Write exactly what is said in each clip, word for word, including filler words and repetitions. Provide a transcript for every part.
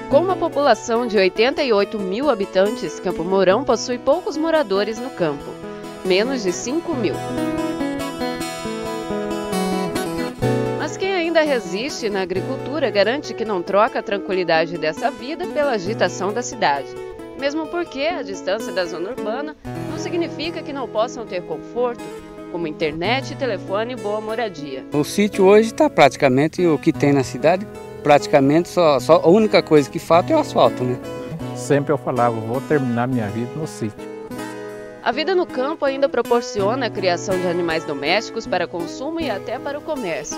Com uma população de oitenta e oito mil habitantes, Campo Mourão possui poucos moradores no campo, menos de cinco mil. Mas quem ainda resiste na agricultura garante que não troca a tranquilidade dessa vida pela agitação da cidade. Mesmo porque a distância da zona urbana não significa que não possam ter conforto, como internet, telefone e boa moradia. O sítio hoje está praticamente o que tem na cidade, praticamente só, só a única coisa que falta é o asfalto, né? Sempre eu falava, vou terminar minha vida no sítio. A vida no campo ainda proporciona a criação de animais domésticos para consumo e até para o comércio.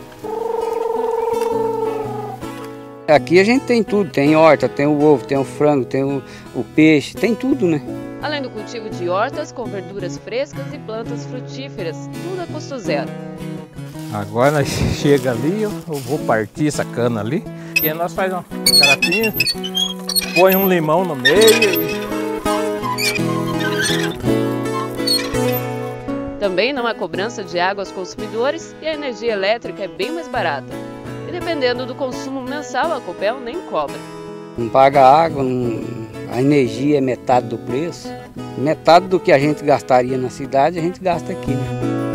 Aqui a gente tem tudo, tem horta, tem o ovo, tem o frango, tem o, o peixe, tem tudo, né? Além do cultivo de hortas com verduras frescas e plantas frutíferas, tudo a custo zero. Agora nós chega ali, eu vou partir essa cana ali, e nós faz uma carapinha, põe um limão no meio. E... Também não há cobrança de água aos consumidores e a energia elétrica é bem mais barata. E dependendo do consumo mensal, a Copel nem cobra. Não paga água, não... a energia é metade do preço. Metade do que a gente gastaria na cidade, a gente gasta aqui, né?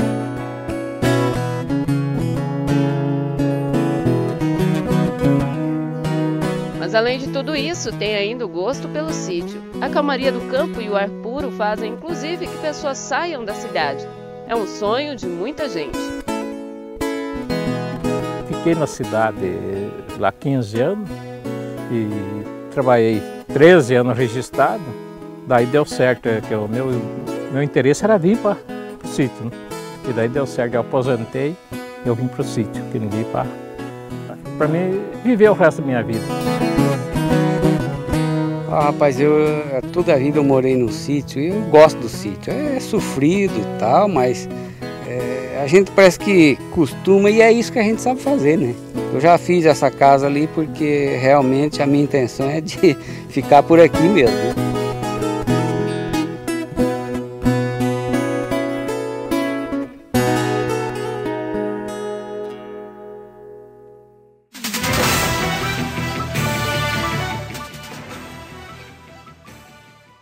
Mas além de tudo isso, tem ainda o gosto pelo sítio. A calmaria do campo e o ar puro fazem, inclusive, que pessoas saiam da cidade. É um sonho de muita gente. Fiquei na cidade lá quinze anos e trabalhei treze anos registrado. Daí deu certo, que o meu, meu interesse era vir para o sítio, né? E daí deu certo, eu aposentei, eu vim para o sítio, que ninguém para para mim viver o resto da minha vida. Ah, rapaz, eu toda a vida eu morei no sítio e eu gosto do sítio. É sofrido e tal, mas é, a gente parece que costuma e é isso que a gente sabe fazer, né? Eu já fiz essa casa ali porque realmente a minha intenção é de ficar por aqui mesmo.